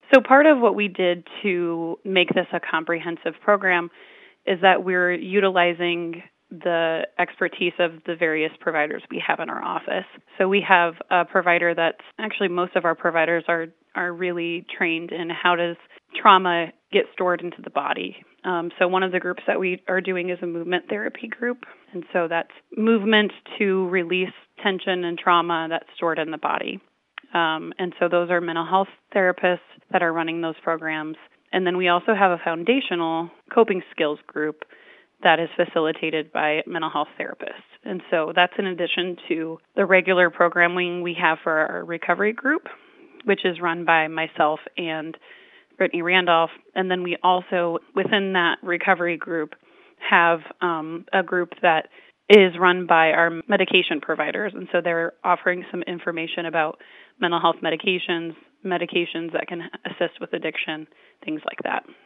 So part of what we did to make this a comprehensive program is that we're utilizing the expertise of the various providers we have in our office. So we have a provider that's actually most of our providers are really trained in how does trauma get stored into the body. So one of the groups that we are doing is a movement therapy group. And so that's movement to release tension and trauma that's stored in the body. And so those are mental health therapists that are running those programs. And then we also have a foundational coping skills group that is facilitated by mental health therapists. And so that's in addition to the regular programming we have for our recovery group, which is run by myself and Brittany Randolph. And then we also, within that recovery group, have a group that is run by our medication providers. And so they're offering some information about mental health medications that can assist with addiction, things like that.